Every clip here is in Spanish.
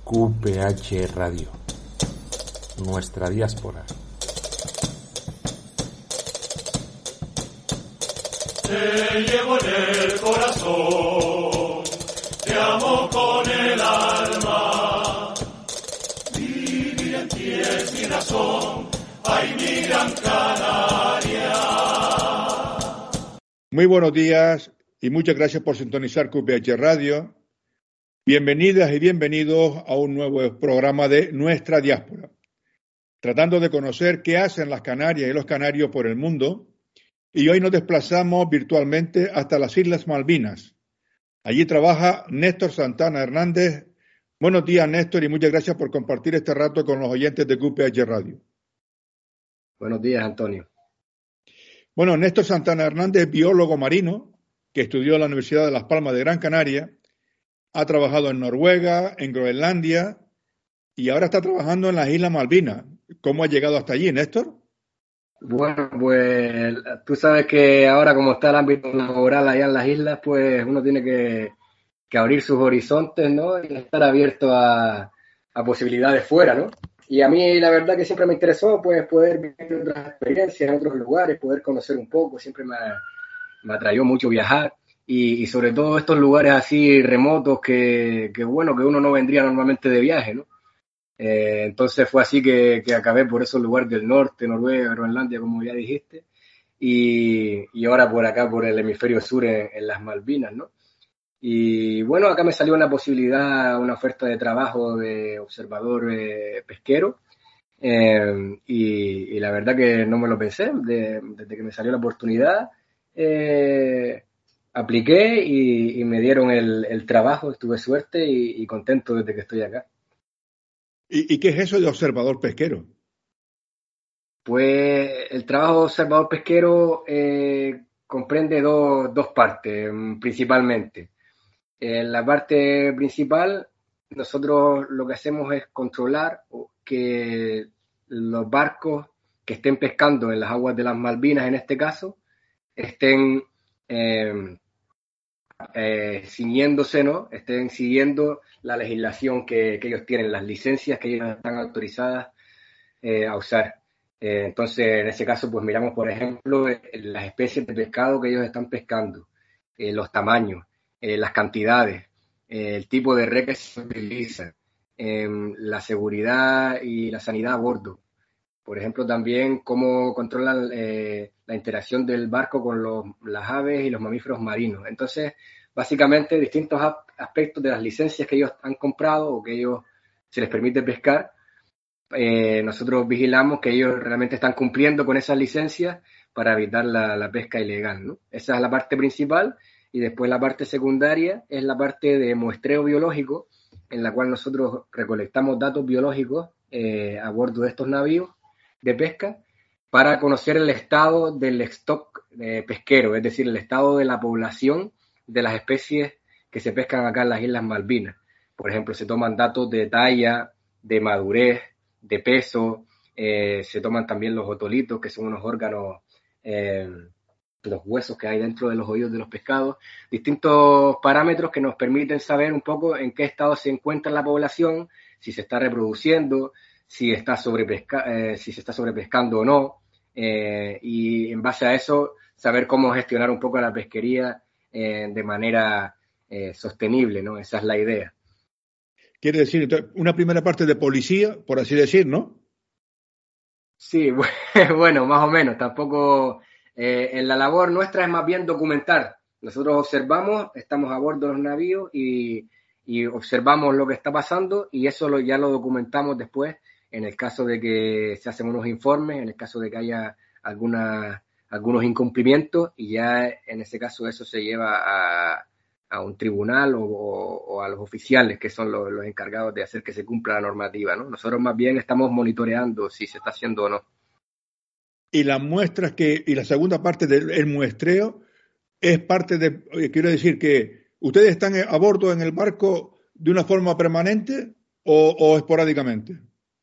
QPH Radio, nuestra diáspora. Te llevo en el corazón, te amo con el alma. Vivir en ti es mi razón, ay mi gran Canaria. Muy buenos días y muchas gracias por sintonizar QPH Radio. Bienvenidas y bienvenidos a un nuevo programa de Nuestra Diáspora, tratando de conocer qué hacen las Canarias y los canarios por el mundo. Y hoy nos desplazamos virtualmente hasta las Islas Malvinas. Allí trabaja Néstor Santana Hernández. Buenos días, Néstor, y muchas gracias por compartir este rato con los oyentes de QPH Radio. Buenos días, Antonio. Bueno, Néstor Santana Hernández es biólogo marino que estudió en la Universidad de Las Palmas de Gran Canaria. Ha trabajado en Noruega, en Groenlandia y ahora está trabajando en las Islas Malvinas. ¿Cómo ha llegado hasta allí, Néstor? Bueno, pues tú sabes que ahora como está el ámbito laboral allá en las islas, pues uno tiene que abrir sus horizontes, ¿no? Y estar abierto a posibilidades fuera, ¿no? Y a mí la verdad que siempre me interesó pues poder vivir otras experiencias en otros lugares, poder conocer un poco, siempre me atrayó mucho viajar. Y sobre todo estos lugares así remotos que bueno, que uno no vendría normalmente de viaje, ¿no? Entonces fue así que acabé por esos lugares del norte, Noruega, Groenlandia, como ya dijiste, y ahora por acá, por el hemisferio sur, en las Malvinas, ¿no? Y bueno, acá me salió una posibilidad, una oferta de trabajo de observador pesquero, y la verdad que no me lo pensé, desde que me salió la oportunidad, apliqué y me dieron el trabajo, tuve suerte y contento desde que estoy acá. ¿Y qué es eso de observador pesquero? Pues el trabajo de observador pesquero comprende dos partes principalmente. En la parte principal, nosotros lo que hacemos es controlar que los barcos que estén pescando en las aguas de las Malvinas, en este caso, estén ciñéndose, ¿no? Estén siguiendo la legislación que ellos tienen, las licencias que ellos están autorizadas a usar. Entonces, en ese caso, pues miramos, por ejemplo, las especies de pescado que ellos están pescando, los tamaños, las cantidades, el tipo de red que se utiliza, la seguridad y la sanidad a bordo. Por ejemplo, también cómo controlan la interacción del barco con las aves y los mamíferos marinos. Entonces, básicamente, distintos aspectos de las licencias que ellos han comprado o que ellos se les permite pescar, nosotros vigilamos que ellos realmente están cumpliendo con esas licencias para evitar la pesca ilegal, ¿no? Esa es la parte principal, y después la parte secundaria es la parte de muestreo biológico, en la cual nosotros recolectamos datos biológicos a bordo de estos navíos de pesca para conocer el estado del stock pesquero, es decir, el estado de la población de las especies que se pescan acá en las Islas Malvinas. Por ejemplo, se toman datos de talla, de madurez, de peso, se toman también los otolitos, que son unos órganos, los huesos que hay dentro de los oídos de los pescados, distintos parámetros que nos permiten saber un poco en qué estado se encuentra la población, si se está reproduciendo, si se está sobrepescando o no, y en base a eso saber cómo gestionar un poco la pesquería de manera sostenible, ¿no? Esa es la idea. Quiere decir, entonces, una primera parte de policía, por así decir, ¿no? Sí, bueno, más o menos. Tampoco, en la labor nuestra es más bien documentar. Nosotros observamos, estamos a bordo de los navíos y observamos lo que está pasando, y eso ya lo documentamos después en el caso de que se hacen unos informes, en el caso de que haya algunos incumplimientos, y ya en ese caso eso se lleva a un tribunal o a los oficiales, que son los encargados de hacer que se cumpla la normativa, ¿no? Nosotros más bien estamos monitoreando si se está haciendo o no. Y las muestras y la segunda parte del muestreo es parte de, quiero decir que ustedes están a bordo en el barco de una forma permanente o esporádicamente.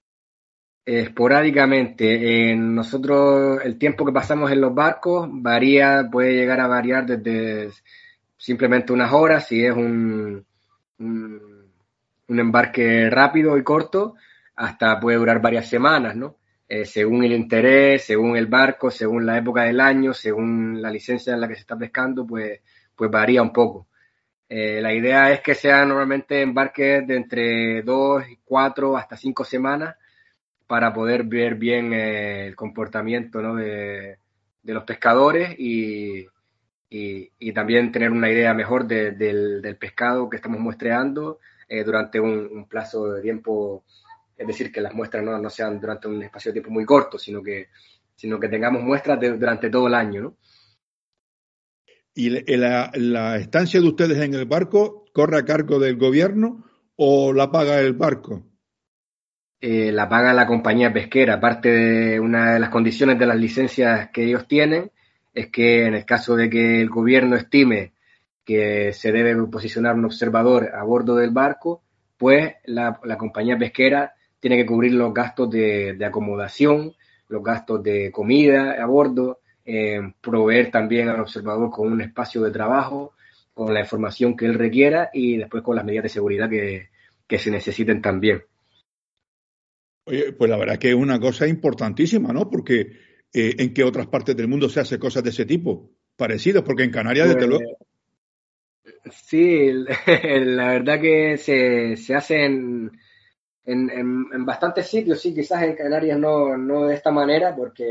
Esporádicamente. Nosotros el tiempo que pasamos en los barcos puede llegar a variar desde simplemente unas horas, si es un embarque rápido y corto, hasta puede durar varias semanas, ¿no? Según el interés, según el barco, según la época del año, según la licencia en la que se está pescando, pues varía un poco. La idea es que sean normalmente embarques de entre 2, 4 hasta 5 semanas para poder ver bien el comportamiento, ¿no? de los pescadores y también tener una idea mejor del pescado que estamos muestreando durante un plazo de tiempo, es decir, que las muestras no sean durante un espacio de tiempo muy corto, sino que tengamos muestras durante todo el año, ¿no? ¿Y la estancia de ustedes en el barco corre a cargo del gobierno o la paga el barco? La paga la compañía pesquera. Aparte de una de las condiciones de las licencias que ellos tienen, es que en el caso de que el gobierno estime que se debe posicionar un observador a bordo del barco, pues la compañía pesquera tiene que cubrir los gastos de acomodación, los gastos de comida a bordo, proveer también al observador con un espacio de trabajo, con la información que él requiera y después con las medidas de seguridad que se necesiten también. Oye, pues la verdad que es una cosa importantísima, ¿no? Porque ¿en qué otras partes del mundo se hace cosas de ese tipo? Parecidas, porque en Canarias, desde luego. Sí, la verdad que se hace en bastantes sitios, sí, quizás en Canarias no de esta manera, porque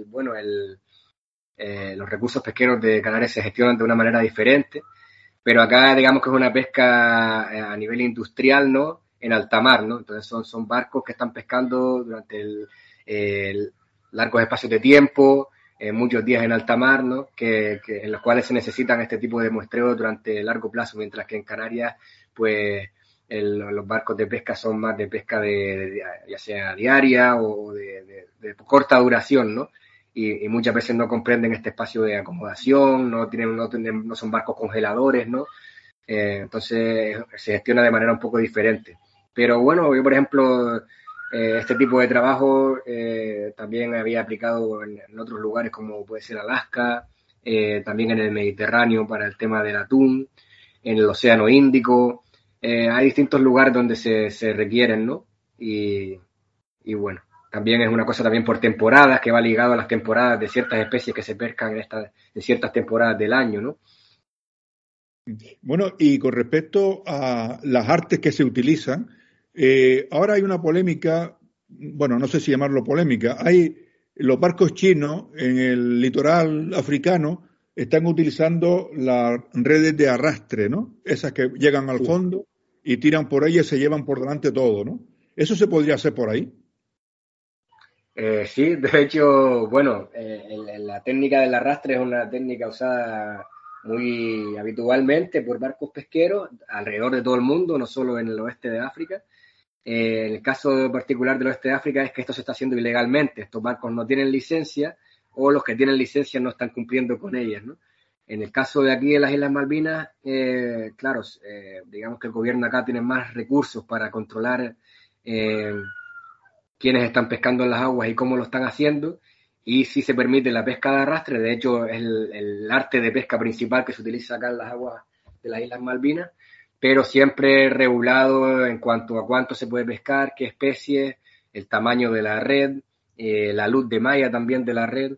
los recursos pesqueros de Canarias se gestionan de una manera diferente, pero acá digamos que es una pesca a nivel industrial, ¿no? En alta mar, ¿no? Entonces son barcos que están pescando durante largos espacios de tiempo, muchos días en alta mar, ¿no? En los cuales se necesitan este tipo de muestreo durante largo plazo, mientras que en Canarias, pues los barcos de pesca son más de pesca ya sea diaria o de corta duración, ¿no? Y muchas veces no comprenden este espacio de acomodación, no son barcos congeladores, ¿no? Entonces se gestiona de manera un poco diferente. Pero bueno, yo por ejemplo, este tipo de trabajo también había aplicado en otros lugares como puede ser Alaska, también en el Mediterráneo para el tema del atún, en el Océano Índico. Hay distintos lugares donde se requieren, ¿no? Y bueno, también es una cosa también por temporadas, que va ligado a las temporadas de ciertas especies que se pescan en ciertas temporadas del año, ¿no? Bueno, y con respecto a las artes que se utilizan, ahora hay una polémica, bueno, no sé si llamarlo polémica, hay los barcos chinos en el litoral africano están utilizando las redes de arrastre, ¿no? Esas que llegan al fondo y tiran por ellas y se llevan por delante todo, ¿no? ¿Eso se podría hacer por ahí? Sí, de hecho, bueno, la técnica del arrastre es una técnica usada muy habitualmente por barcos pesqueros alrededor de todo el mundo, no solo en el oeste de África. En el caso particular del oeste de África es que esto se está haciendo ilegalmente. Estos barcos no tienen licencia o los que tienen licencia no están cumpliendo con ellas, ¿no? En el caso de aquí de las Islas Malvinas, claro, digamos que el gobierno acá tiene más recursos para controlar quiénes están pescando en las aguas y cómo lo están haciendo, y si se permite la pesca de arrastre. De hecho es el arte de pesca principal que se utiliza acá en las aguas de las Islas Malvinas, pero siempre regulado en cuanto a cuánto se puede pescar, qué especies, el tamaño de la red, la luz de malla también de la red,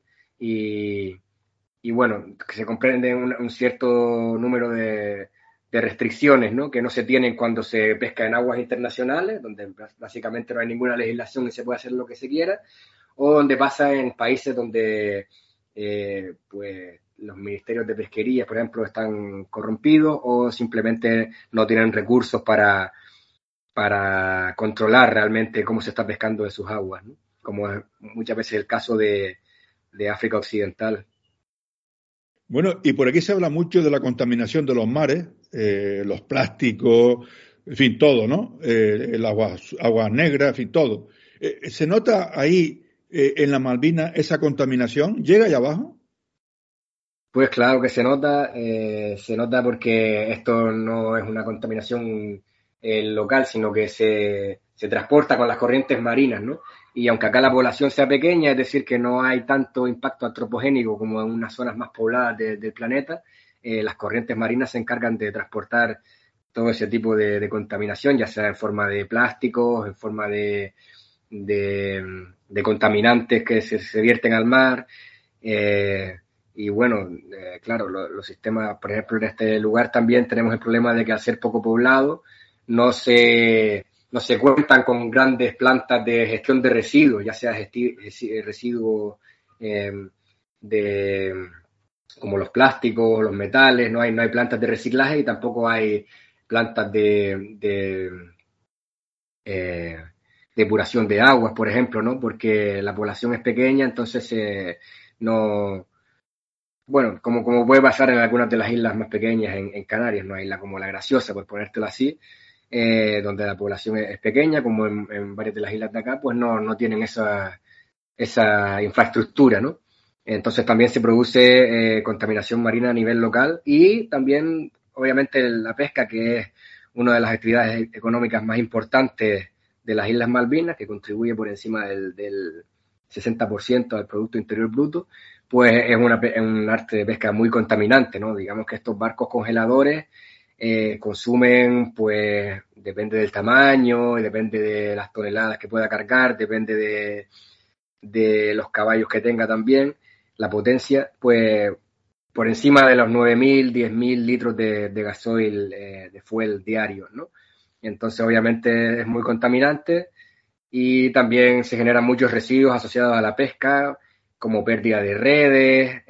y bueno, que se comprende un cierto número de restricciones, ¿no? Que no se tienen cuando se pesca en aguas internacionales, donde básicamente no hay ninguna legislación y se puede hacer lo que se quiera, o donde pasa en países donde pues los ministerios de pesquería, por ejemplo, están corrompidos o simplemente no tienen recursos para controlar realmente cómo se está pescando en sus aguas, ¿no? Como es muchas veces el caso de África Occidental. Bueno, y por aquí se habla mucho de la contaminación de los mares, los plásticos, en fin, todo, ¿no? El aguas negras, en fin, todo. ¿Se nota ahí en la Malvinas esa contaminación? ¿Llega allá abajo? Pues claro que se nota porque esto no es una contaminación local, sino que se transporta con las corrientes marinas, ¿no? Y aunque acá la población sea pequeña, es decir, que no hay tanto impacto antropogénico como en unas zonas más pobladas del planeta, las corrientes marinas se encargan de transportar todo ese tipo de contaminación, ya sea en forma de plásticos, en forma de contaminantes que se vierten al mar. Y bueno, claro, los sistemas, por ejemplo, en este lugar también tenemos el problema de que al ser poco poblado no se cuentan con grandes plantas de gestión de residuos, ya sea residuos como los plásticos, los metales, no hay plantas de reciclaje y tampoco hay plantas de depuración de aguas, por ejemplo, ¿no? Porque la población es pequeña, entonces no... Bueno, como puede pasar en algunas de las islas más pequeñas en Canarias, ¿no? Hay isla como La Graciosa, por ponértelo así, donde la población es pequeña, como en varias de las islas de acá, pues no tienen esa infraestructura, ¿no? Entonces también se produce contaminación marina a nivel local y también, obviamente, la pesca, que es una de las actividades económicas más importantes de las Islas Malvinas, que contribuye por encima del 60% al Producto Interior Bruto, pues es un arte de pesca muy contaminante, ¿no? Digamos que estos barcos congeladores consumen, pues, depende del tamaño, depende de las toneladas que pueda cargar, depende de los caballos que tenga también, la potencia, pues por encima de los 9.000, 10.000 litros de gasoil, de fuel diario, ¿no? Entonces, obviamente, es muy contaminante y también se generan muchos residuos asociados a la pesca, como pérdida de redes,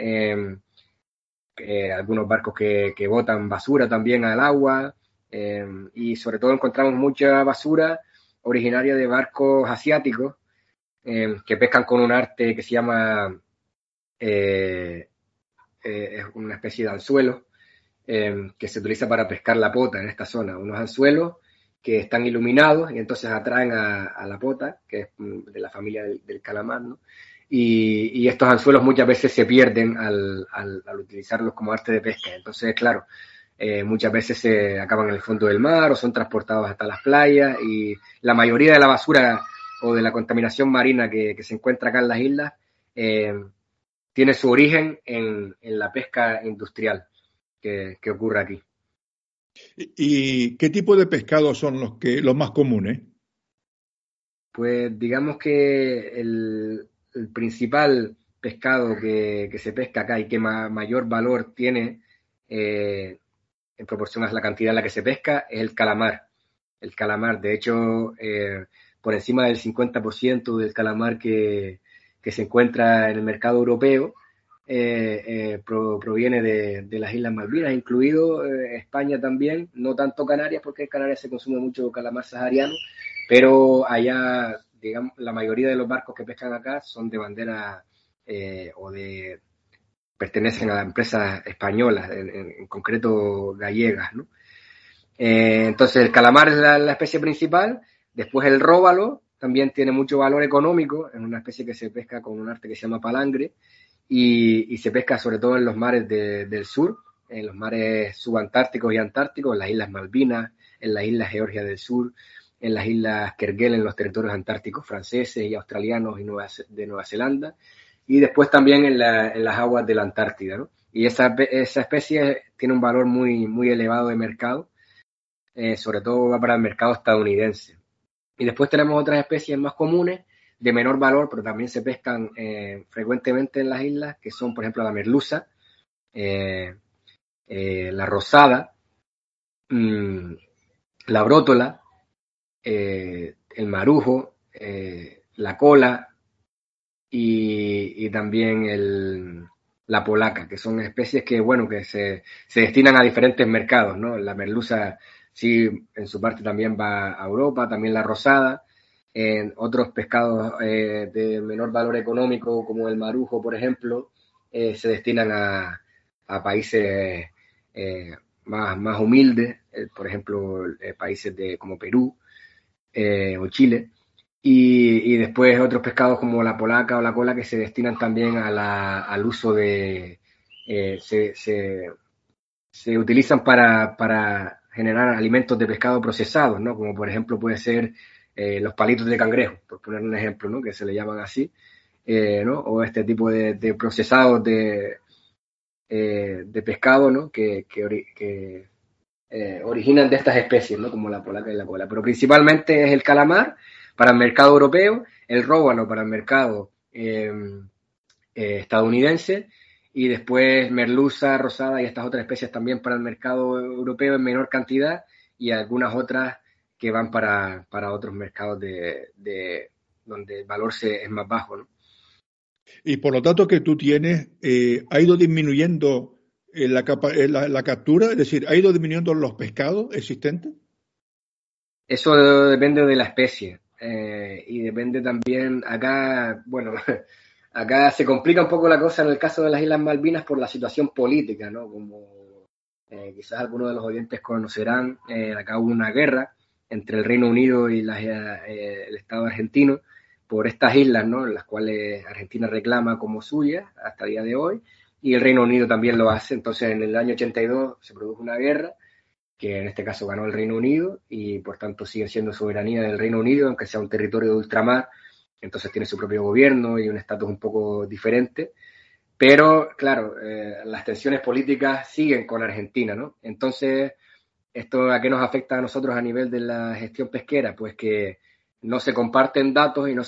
algunos barcos que botan basura también al agua, y sobre todo encontramos mucha basura originaria de barcos asiáticos, que pescan con un arte que se llama, es una especie de anzuelo, que se utiliza para pescar la pota en esta zona, unos anzuelos que están iluminados y entonces atraen a la pota, que es de la familia del calamar, ¿no? Y estos anzuelos muchas veces se pierden al utilizarlos como arte de pesca. Entonces, claro, muchas veces se acaban en el fondo del mar o son transportados hasta las playas, y la mayoría de la basura o de la contaminación marina que se encuentra acá en las islas tiene su origen en la pesca industrial que ocurre aquí. ¿Y qué tipo de pescados son los más comunes? Pues digamos que el principal pescado que se pesca acá y que mayor valor tiene en proporción a la cantidad en la que se pesca es el calamar. El calamar, de hecho, por encima del 50% del calamar que se encuentra en el mercado europeo proviene de las Islas Malvinas, incluido España también, no tanto Canarias, porque en Canarias se consume mucho calamar sahariano, pero allá, digamos, la mayoría de los barcos que pescan acá son de bandera pertenecen a empresas españolas, en concreto gallegas, ¿no? Entonces el calamar es la especie principal, después el róbalo también tiene mucho valor económico, es una especie que se pesca con un arte que se llama palangre, y se pesca sobre todo en los mares del sur, en los mares subantárticos y antárticos, en las Islas Malvinas, en las Islas Georgia del Sur, en las Islas Kerguelen, en los territorios antárticos franceses y australianos y de Nueva Zelanda, y después también en las aguas de la Antártida, ¿no? Y esa especie tiene un valor muy, muy elevado de mercado, sobre todo va para el mercado estadounidense. Y después tenemos otras especies más comunes, de menor valor, pero también se pescan frecuentemente en las islas, que son, por ejemplo, la merluza, la rosada, la brótola, el marujo, la cola y también la polaca, que son especies que, bueno, que se destinan a diferentes mercados, ¿no? La merluza sí, en su parte también va a Europa, también la rosada. Otros pescados de menor valor económico, como el marujo, por ejemplo, se destinan a países más humildes, por ejemplo, países como Perú o Chile. Y después otros pescados como la polaca o la cola que se destinan también al uso de... se utilizan para generar alimentos de pescado procesados, ¿no? Como por ejemplo puede ser los palitos de cangrejo, por poner un ejemplo, ¿no? Que se le llaman así, ¿no? O este tipo de procesados de pescado, ¿no? Que originan de estas especies, ¿no? Como la polaca y la cola. Pero principalmente es el calamar para el mercado europeo, el róbalo para el mercado estadounidense, y después merluza, rosada y estas otras especies también para el mercado europeo en menor cantidad, y algunas otras que van para otros mercados de donde el valor es más bajo, ¿no? Y por los datos que tú tienes, ¿ha ido disminuyendo la captura? Es decir, ¿ha ido disminuyendo los pescados existentes? Eso depende de la especie. Y depende también, acá, bueno, acá se complica un poco la cosa en el caso de las Islas Malvinas por la situación política, ¿no? Como quizás algunos de los oyentes conocerán, acá hubo una guerra entre el Reino Unido y el Estado argentino por estas islas, ¿no? Las cuales Argentina reclama como suyas hasta el día de hoy, y el Reino Unido también lo hace. Entonces, en el año 82 se produjo una guerra, que en este caso ganó el Reino Unido, y por tanto sigue siendo soberanía del Reino Unido, aunque sea un territorio de ultramar, entonces tiene su propio gobierno y un estatus un poco diferente. Pero, claro, las tensiones políticas siguen con Argentina, ¿no? Entonces, ¿esto a qué nos afecta a nosotros a nivel de la gestión pesquera? Pues que no se comparten datos y no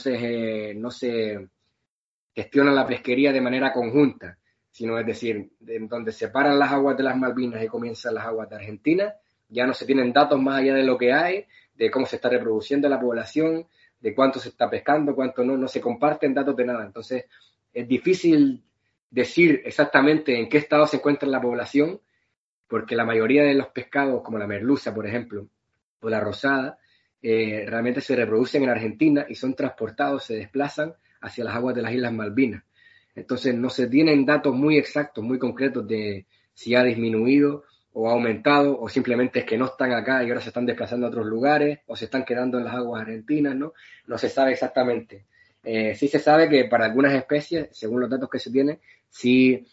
se gestiona la pesquería de manera conjunta, sino, es decir, en donde separan las aguas de las Malvinas y comienzan las aguas de Argentina, ya no se tienen datos más allá de lo que hay, de cómo se está reproduciendo la población, de cuánto se está pescando, cuánto no se comparten datos de nada. Entonces, es difícil decir exactamente en qué estado se encuentra la población, porque la mayoría de los pescados, como la merluza, por ejemplo, o la rosada, realmente se reproducen en Argentina y son transportados, se desplazan hacia las aguas de las Islas Malvinas. Entonces no se tienen datos muy exactos, muy concretos de si ha disminuido o ha aumentado, o simplemente es que no están acá y ahora se están desplazando a otros lugares, o se están quedando en las aguas argentinas, ¿no? No se sabe exactamente. Sí se sabe que para algunas especies, según los datos que se tienen, sí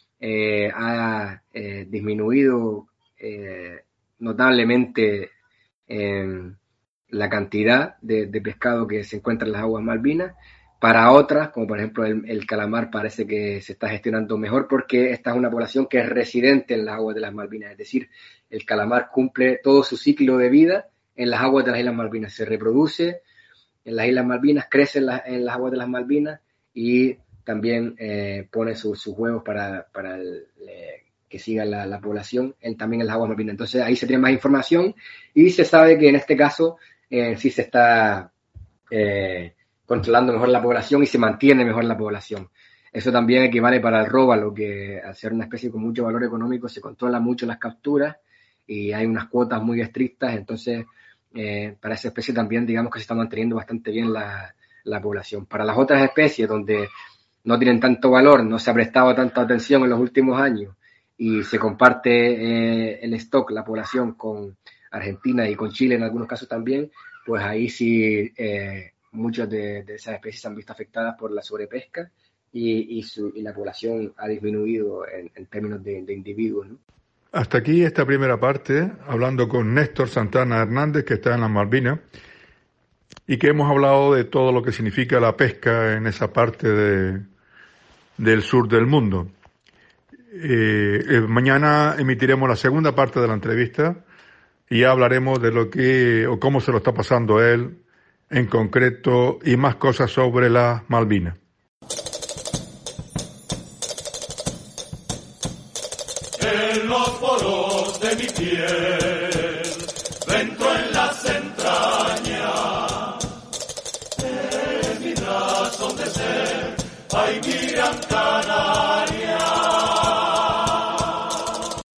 ha disminuido notablemente la cantidad de pescado que se encuentra en las aguas Malvinas. Para otras, como por ejemplo el calamar, parece que se está gestionando mejor porque esta es una población que es residente en las aguas de las Malvinas. Es decir, el calamar cumple todo su ciclo de vida en las aguas de las Islas Malvinas. Se reproduce en las Islas Malvinas, crece en las aguas de las Malvinas y también pone sus huevos para que siga la población también en las aguas Malvinas. Entonces ahí se tiene más información y se sabe que en este caso sí se está controlando mejor la población y se mantiene mejor la población. Eso también equivale para el róbalo, que al ser una especie con mucho valor económico se controla mucho las capturas y hay unas cuotas muy estrictas. Entonces para esa especie también digamos que se está manteniendo bastante bien la población. Para las otras especies donde no tienen tanto valor, no se ha prestado tanta atención en los últimos años y se comparte el stock, la población con Argentina y con Chile en algunos casos también, pues ahí sí muchas de esas especies se han visto afectadas por la sobrepesca y la población ha disminuido en términos de individuos, ¿no? Hasta aquí esta primera parte, hablando con Néstor Santana Hernández, que está en las Malvinas, y que hemos hablado de todo lo que significa la pesca en esa parte del sur del mundo. Mañana emitiremos la segunda parte de la entrevista y ya hablaremos de lo que o cómo se lo está pasando él en concreto y más cosas sobre las Malvinas. En los poros de mi piel, dentro en las entrañas, es mi razón de ser, ay mi gran canal.